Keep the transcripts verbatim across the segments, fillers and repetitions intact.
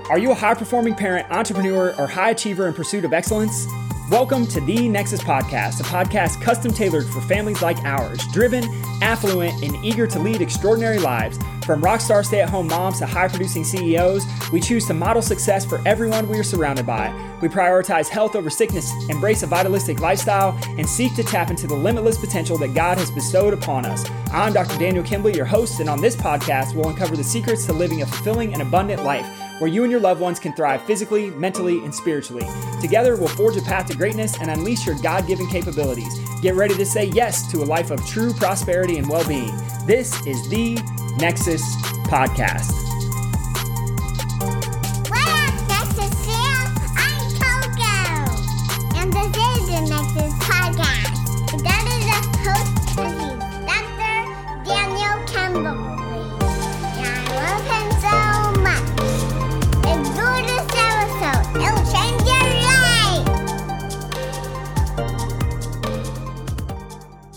Are you a high-performing parent, entrepreneur, or high achiever in pursuit of excellence? Welcome to The Nexus Podcast, a podcast custom-tailored for families like ours, driven, affluent, and eager to lead extraordinary lives. From rockstar stay-at-home moms to high-producing C E Os, we choose to model success for everyone we are surrounded by. We prioritize health over sickness, embrace a vitalistic lifestyle, and seek to tap into the limitless potential that God has bestowed upon us. I'm Doctor Daniel Kimbley, your host, and on this podcast, we'll uncover the secrets to living a fulfilling and abundant life, where you and your loved ones can thrive physically, mentally, and spiritually. Together, we'll forge a path to greatness and unleash your God-given capabilities. Get ready to say yes to a life of true prosperity and well-being. This is the Nexus Podcast. What up, Nexus fam? I'm Coco, and this is the Nexus Podcast. And that is the host of the Doctor Daniel Kimbley. And I love him so much. Enjoy this episode. It'll change your life.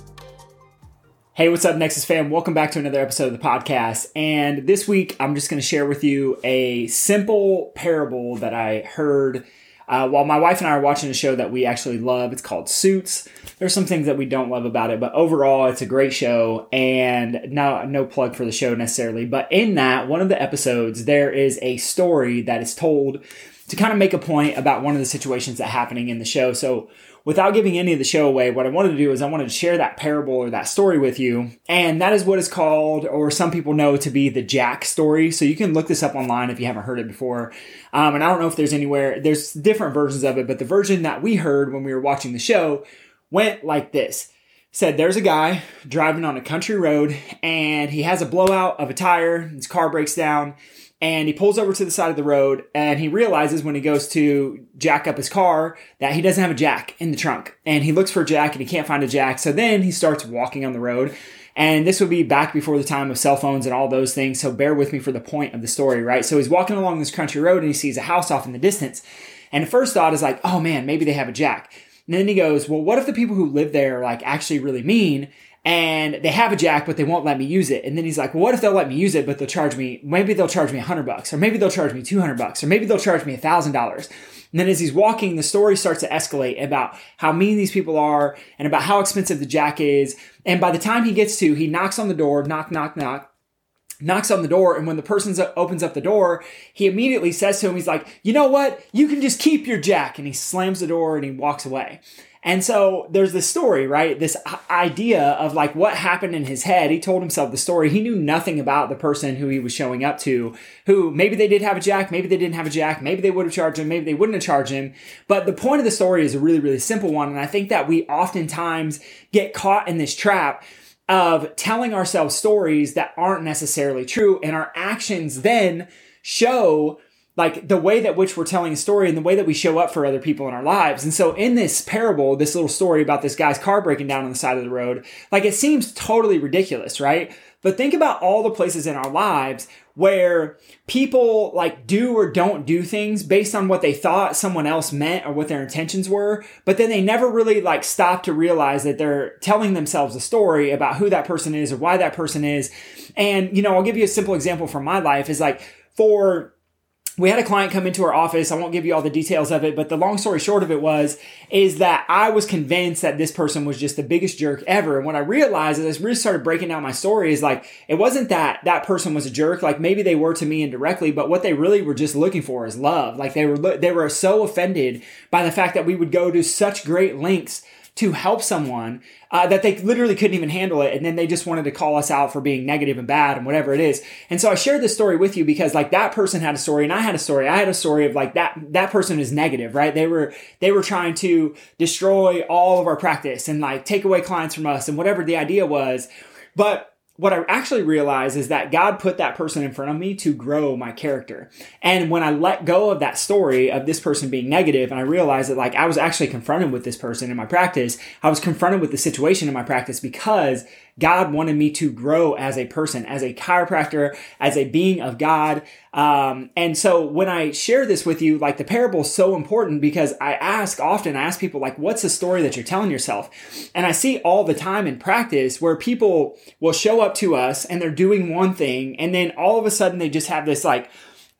Hey, what's up, Nexus fam? Welcome back to another episode of the podcast. And this week, I'm just going to share with you a simple parable that I heard uh, while my wife and I are watching a show that we actually love. It's called Suits. There's some things that we don't love about it, but overall, it's a great show. And no, no plug for the show necessarily. But in that, one of the episodes, there is a story that is told to kind of make a point about one of the situations that are happening in the show. So without giving any of the show away, what I wanted to do is I wanted to share that parable or that story with you. And that is what is called, or some people know to be, the Jack story. So you can look this up online if you haven't heard it before. Um, and I don't know if there's anywhere, there's different versions of it, but the version that we heard when we were watching the show went like this. Said there's a guy driving on a country road and he has a blowout of a tire. His car breaks down. And he pulls over to the side of the road and he realizes when he goes to jack up his car that he doesn't have a jack in the trunk. And he looks for a jack and he can't find a jack. So then he starts walking on the road. And this would be back before the time of cell phones and all those things. So bear with me for the point of the story, right? So he's walking along this country road and he sees a house off in the distance. And the first thought is like, oh man, maybe they have a jack. And then he goes, well, what if the people who live there are like actually really mean? And they have a jack, but they won't let me use it. And then he's like, well, what if they'll let me use it, but they'll charge me, maybe they'll charge me a hundred bucks, or maybe they'll charge me two hundred bucks, or maybe they'll charge me a thousand dollars. And then as he's walking, the story starts to escalate about how mean these people are and about how expensive the jack is. And by the time he gets to, he knocks on the door, knock, knock, knock, knocks on the door. And when the person opens up the door, he immediately says to him, he's like, you know what? You can just keep your jack. And he slams the door and he walks away. And so there's this story, right? This idea of like what happened in his head. He told himself the story. He knew nothing about the person who he was showing up to, who maybe they did have a jack, maybe they didn't have a jack, maybe they would have charged him, maybe they wouldn't have charged him. But the point of the story is a really, really simple one. And I think that we oftentimes get caught in this trap of telling ourselves stories that aren't necessarily true. And our actions then show like the way that which we're telling a story and the way that we show up for other people in our lives. And so in this parable, this little story about this guy's car breaking down on the side of the road, like it seems totally ridiculous, right? But think about all the places in our lives where people like do or don't do things based on what they thought someone else meant or what their intentions were. But then they never really like stop to realize that they're telling themselves a story about who that person is or why that person is. And, you know, I'll give you a simple example from my life is like for we had a client come into our office. I won't give you all the details of it, but the long story short of it was, is that I was convinced that this person was just the biggest jerk ever. And what I realized as I really started breaking down my story is like, it wasn't that that person was a jerk. Like maybe they were to me indirectly, but what they really were just looking for is love. Like they were, they were so offended by the fact that we would go to such great lengths to help someone uh, that they literally couldn't even handle it. And then they just wanted to call us out for being negative and bad and whatever it is. And so I shared this story with you because like that person had a story and I had a story. I had a story of like that, that person is negative, right? They were, they were trying to destroy all of our practice and like take away clients from us and whatever the idea was. But what I actually realized is that God put that person in front of me to grow my character. And when I let go of that story of this person being negative, and I realized that like I was actually confronted with this person in my practice, I was confronted with the situation in my practice because God wanted me to grow as a person, as a chiropractor, as a being of God. Um, and so when I share this with you, like the parable is so important because I ask often, I ask people like, what's the story that you're telling yourself? And I see all the time in practice where people will show up to us and they're doing one thing. And then all of a sudden they just have this like,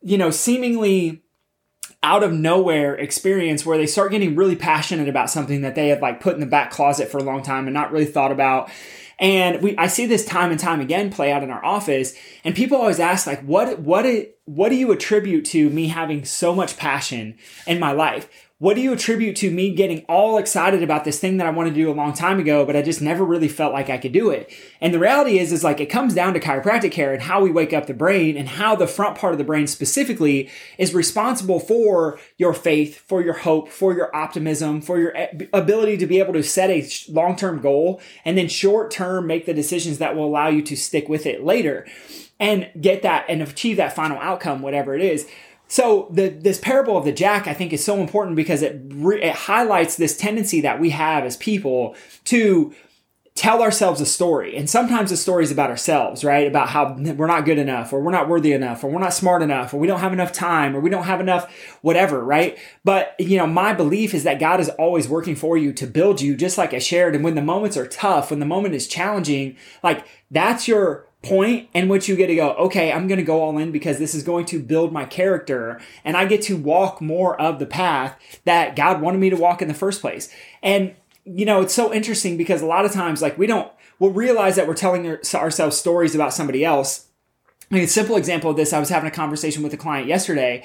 you know, seemingly out of nowhere experience where they start getting really passionate about something that they have like put in the back closet for a long time and not really thought about. And we, I see this time and time again play out in our office, and people always ask like, what, what, what do you attribute to me having so much passion in my life? What do you attribute to me getting all excited about this thing that I wanted to do a long time ago, but I just never really felt like I could do it? And the reality is, is like, it comes down to chiropractic care and how we wake up the brain, and how the front part of the brain specifically is responsible for your faith, for your hope, for your optimism, for your ability to be able to set a long-term goal and then short-term make the decisions that will allow you to stick with it later and get that and achieve that final outcome, whatever it is. So the, this parable of the jack, I think, is so important because it re, it highlights this tendency that we have as people to tell ourselves a story. And sometimes the story is about ourselves, right? About how we're not good enough, or we're not worthy enough, or we're not smart enough, or we don't have enough time, or we don't have enough whatever, right? But, you know, my belief is that God is always working for you to build you, just like I shared. And when the moments are tough, when the moment is challenging, like that's your point in which you get to go, okay, I'm going to go all in because this is going to build my character, and I get to walk more of the path that God wanted me to walk in the first place. And, you know, it's so interesting because a lot of times, like, we don't, we'll realize that we're telling ourselves stories about somebody else. I mean, a simple example of this, I was having a conversation with a client yesterday,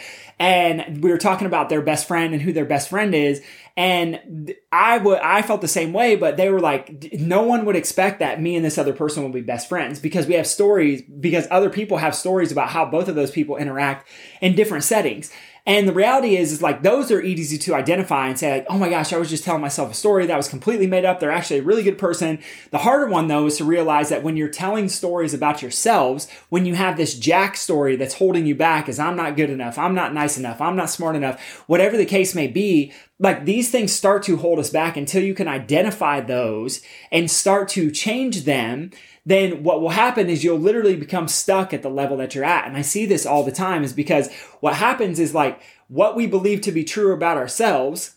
and we were talking about their best friend and who their best friend is. And I would, I felt the same way, but they were like, no one would expect that me and this other person will be best friends, because we have stories, because other people have stories about how both of those people interact in different settings. And the reality is, is like, those are easy to identify and say like, oh my gosh, I was just telling myself a story that was completely made up. They're actually a really good person. The harder one though is to realize that when you're telling stories about yourselves, when you have this jack story that's holding you back, is I'm not good enough, I'm not nice enough, I'm not smart enough, whatever the case may be, like these things start to hold us back until you can identify those and start to change them. Then what will happen is you'll literally become stuck at the level that you're at. And I see this all the time, is because what happens is like what we believe to be true about ourselves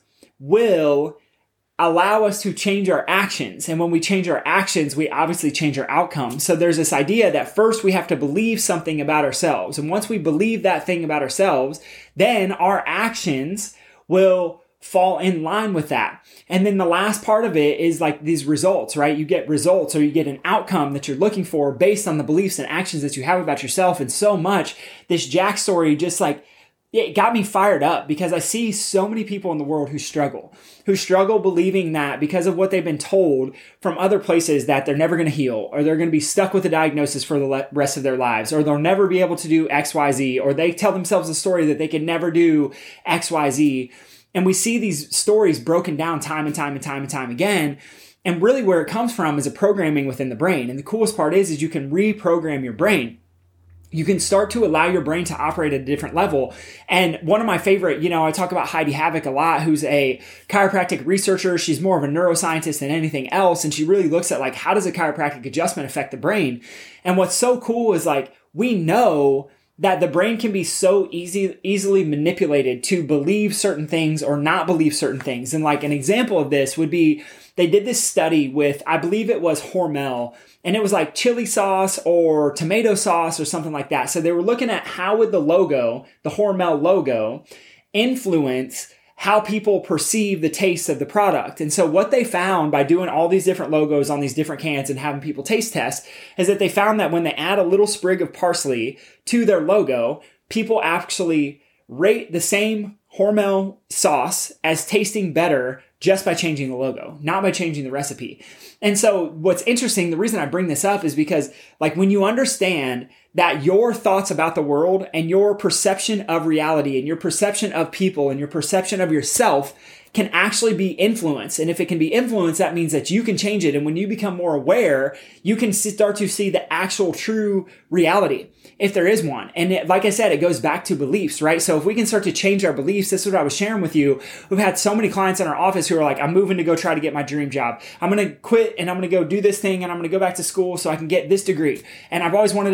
will allow us to change our actions. And when we change our actions, we obviously change our outcomes. So there's this idea that first we have to believe something about ourselves. And once we believe that thing about ourselves, then our actions will fall in line with that. And then the last part of it is like these results, right? You get results, or you get an outcome that you're looking for based on the beliefs and actions that you have about yourself. And so much, this Jack story just like, it got me fired up because I see so many people in the world who struggle, who struggle believing that because of what they've been told from other places that they're never going to heal, or they're going to be stuck with a diagnosis for the rest of their lives, or they'll never be able to do X Y Z, or they tell themselves a story that they can never do X Y Z. And we see these stories broken down time and time and time and time again. And really where it comes from is a programming within the brain. And the coolest part is, is you can reprogram your brain. You can start to allow your brain to operate at a different level. And one of my favorite, you know, I talk about Heidi Havoc a lot, who's a chiropractic researcher. She's more of a neuroscientist than anything else. And she really looks at like, how does a chiropractic adjustment affect the brain? And what's so cool is like, we know that the brain can be so easy, easily manipulated to believe certain things or not believe certain things. And like an example of this would be, they did this study with, I believe it was Hormel, and it was like chili sauce or tomato sauce or something like that. So they were looking at how would the logo, the Hormel logo, influence how people perceive the taste of the product. And so what they found by doing all these different logos on these different cans and having people taste test is that they found that when they add a little sprig of parsley to their logo, people actually rate the same Hormel sauce as tasting better just by changing the logo, not by changing the recipe. And so what's interesting, the reason I bring this up is because like when you understand that your thoughts about the world and your perception of reality and your perception of people and your perception of yourself can actually be influenced. And if it can be influenced, that means that you can change it. And when you become more aware, you can start to see the actual true reality, if there is one. And it, like I said, it goes back to beliefs, right? So if we can start to change our beliefs, this is what I was sharing with you. We've had so many clients in our office who are like, I'm moving to go try to get my dream job. I'm going to quit and I'm going to go do this thing and I'm going to go back to school so I can get this degree. And I've always wanted to do it, but I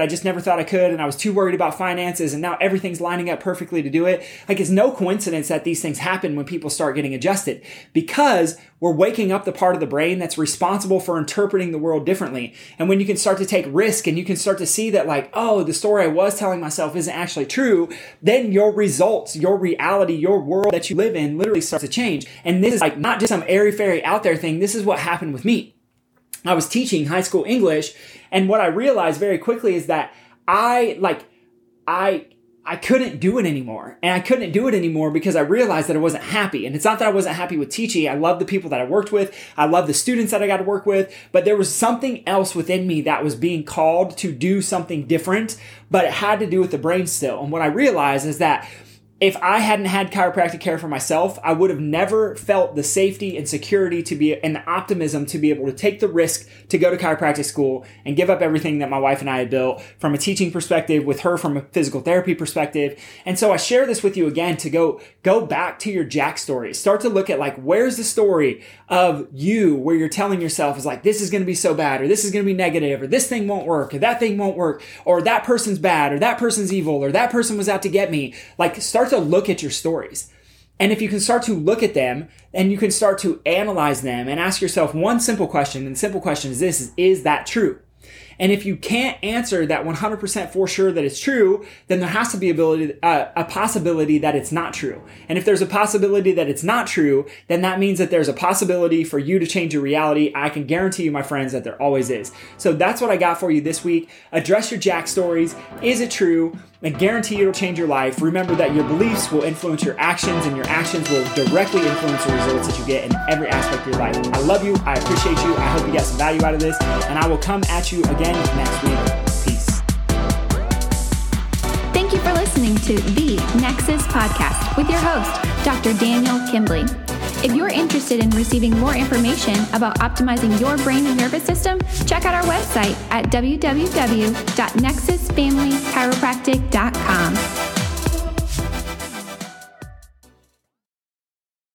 I just never thought I could, and I was too worried about finances, and now everything's lining up perfectly to do it. Like, it's no coincidence that these things happen when people start getting adjusted, because we're waking up the part of the brain that's responsible for interpreting the world differently. And when you can start to take risk and you can start to see that, like, oh, the story I was telling myself isn't actually true, then your results, your reality, your world that you live in literally starts to change. And this is like not just some airy-fairy out there thing. This is what happened with me. I was teaching high school English, and what I realized very quickly is that I, like, I... I couldn't do it anymore. And I couldn't do it anymore because I realized that I wasn't happy. And it's not that I wasn't happy with teaching. I love the people that I worked with. I love the students that I got to work with. But there was something else within me that was being called to do something different, but it had to do with the brain still. And what I realized is that if I hadn't had chiropractic care for myself, I would have never felt the safety and security to be, and the optimism to be able to take the risk to go to chiropractic school and give up everything that my wife and I had built from a teaching perspective, with her from a physical therapy perspective. And so I share this with you again to go, go back to your Jack story. Start to look at, like, where's the story of you where you're telling yourself is like, this is going to be so bad, or this is going to be negative, or this thing won't work, or that thing won't work, or that person's bad, or that person's evil, or that person was out to get me. Like, start to look at your stories. And if you can start to look at them and you can start to analyze them and ask yourself one simple question, and the simple question is this: is, is that true? And if you can't answer that one hundred percent for sure that it's true, then there has to be ability, uh, a possibility that it's not true. And if there's a possibility that it's not true, then that means that there's a possibility for you to change your reality. I can guarantee you, my friends, that there always is. So that's what I got for you this week. Address your Jack stories. Is it true? I guarantee it'll change your life. Remember that your beliefs will influence your actions, and your actions will directly influence the results that you get in every aspect of your life. I love you. I appreciate you. I hope you got some value out of this, and I will come at you again next week. Peace. Thank you for listening to the Nexus Podcast with your host, Doctor Daniel Kimbley. If you're interested in receiving more information about optimizing your brain and nervous system, check out our website at w w w dot nexus family chiropractic dot com.